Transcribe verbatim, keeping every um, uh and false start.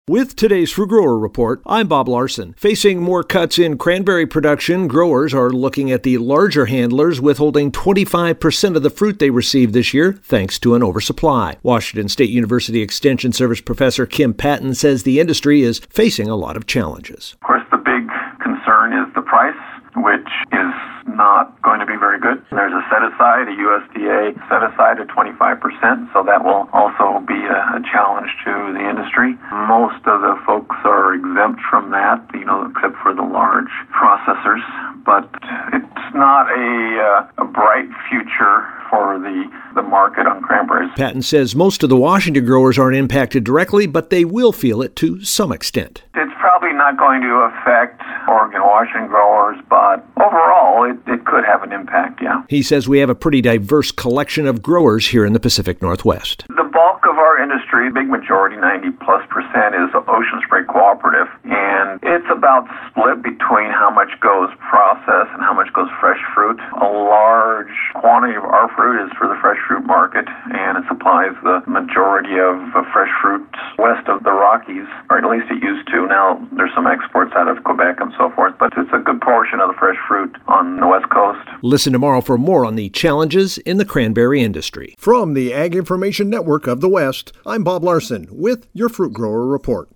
With today's Fruit Grower Report, I'm Bob Larson. Facing more cuts in cranberry production, growers are looking at the larger handlers withholding twenty-five percent of the fruit they received this year thanks to an oversupply. Washington State University Extension Service Professor Kim Patton says the industry is facing a lot of challenges. Of course, the big concern is the price, which is not going to be very good. There's a set-aside, a U S D A set-aside of twenty-five percent, so that will also be a, a challenge to the industry. Most of the folks are exempt from that, you know, except for the large processors, but it's not a, uh, a bright future for the, the market on cranberries. Patton says most of the Washington growers aren't impacted directly, but they will feel it to some extent. It's probably not going to affect Oregon, Washington growers, but overall it, it could have an impact, yeah. He says we have a pretty diverse collection of growers here in the Pacific Northwest. The bulk of our industry, big majority, ninety plus percent, is Ocean Spray Cooperative, and it's about split between how much goes processed and how much goes fresh fruit. A large quantity of our fruit is for the fresh fruit market, and it supplies the majority of uh, fresh fruit west of the Rockies, or at least it used to. Now there's some exports out of Quebec and so forth, but it's a good portion of the fresh fruit on the West Coast. Listen tomorrow for more on the challenges in the cranberry industry. From the Ag Information Network of the West, I'm Bob Larson with your Fruit Grower Report.